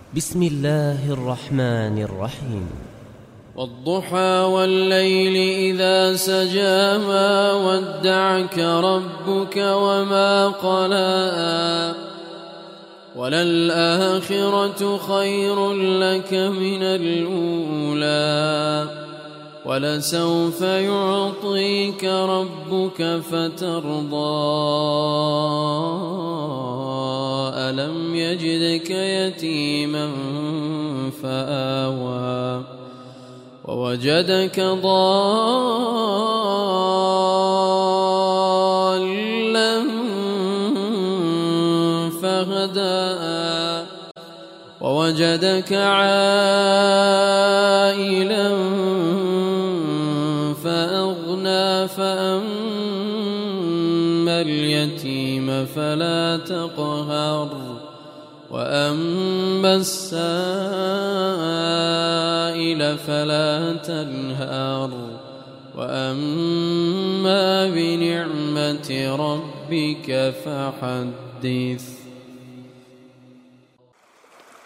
بسم الله الرحمن الرحيم. والضحى والليل إذا سجى ما ودعك ربك وما قلى وللآخرة خير لك من الأولى ولسوف يعطيك ربك فترضى ألم يجدك يتيما فآوى ووجدك ضالا فهدى ووجدك عائلا فأغنى فأما اليتيم فلا تقهر وأما السائل فلا تنهر وأما بنعمة ربك فحدث.